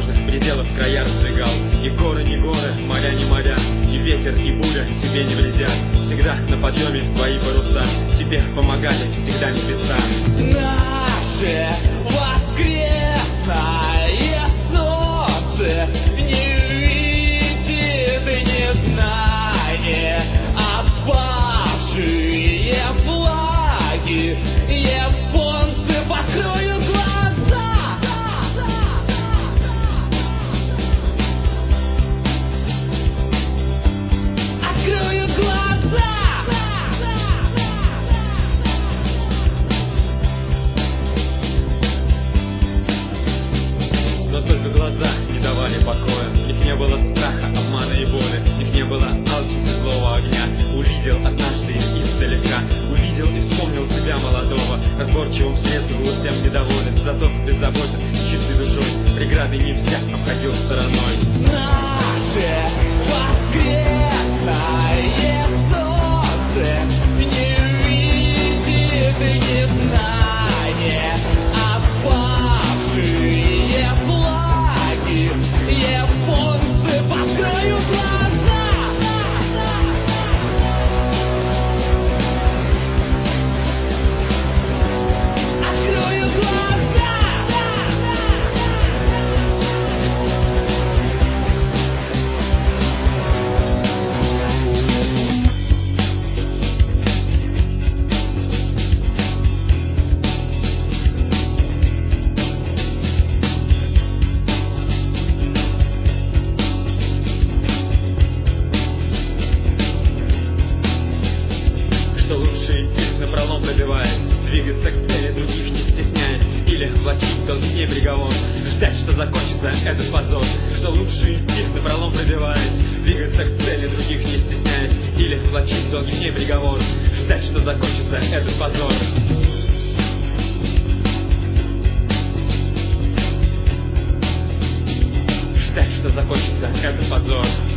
невозможных пределов края раздвигал. И горы не горы, моря не моря, и ветер, и буря тебе не вредят. Всегда на подъеме твои паруса, тебе помогали всегда небеса. Наше воскресное солнце не видит незнание, опавшие флаги, японцы покроют глаза. Откроют глаза. Но только глаза не давали покоя. В них не было страха, обмана и боли. В них не было алчности злого огня. Увидел однажды их издалека, увидел и вспомнил себя молодого, разборчивым средством был всем недоволен, зато беззаботен, чистой душой, преграды не всяк обходил стороной. Наше воскресное солнце не видит незнание, опавшие флаги, японцы покроют глаза. Откроют глаза. Что лучше идти напролом пробиваясь, двигаться к цели, других не стесняясь, или влачить долгий приговор, ждать, что закончится этот позор. Что лучше идти напролом пробиваясь, двигаться к цели, других не стесняясь, или влачить долгий приговор, ждать, что закончится этот позор. Ждать, что закончится этот позор.